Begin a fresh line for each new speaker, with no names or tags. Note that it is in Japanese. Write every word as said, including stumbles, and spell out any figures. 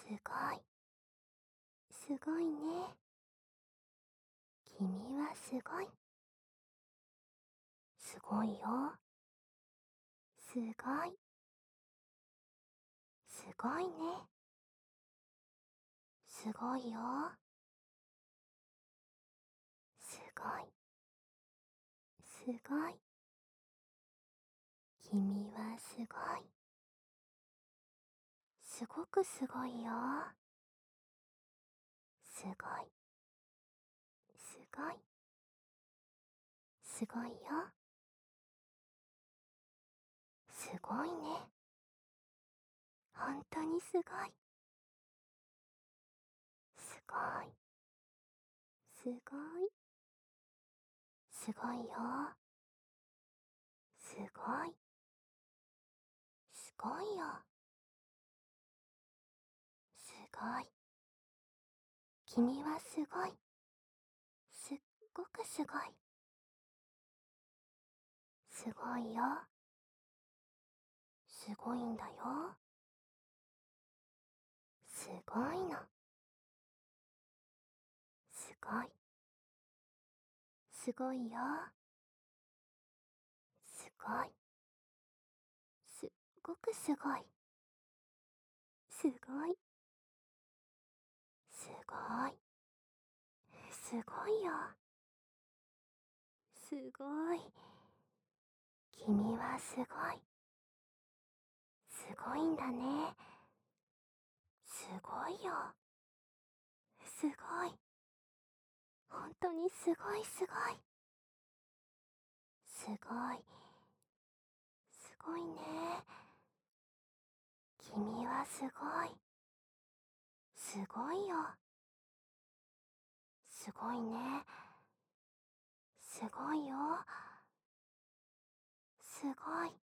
ごい。すごいね。君はすごい。すごいよ。すごい。すごいね。すごいよ。すごい。すごい。君はすごい。すごくすごいよ。すごい。すごい。すごいよ。すごいね。ほんとにすごい。すごい。すごい。すごいよ。すごい。すごいよ。すごい。君はすごい。すっごくすごい。すごいよ。すごいんだよ。すごいの。すごい。すごいよ。すごい。すっごくすごい。すごい。すごい。すごいよ。すごい。君はすごい。すごいんだね。すごいよ。すごい。本当にすごいすごい。すごい。すごいね。君はすごい。すごいよ。すごいね。すごいよ。すごい。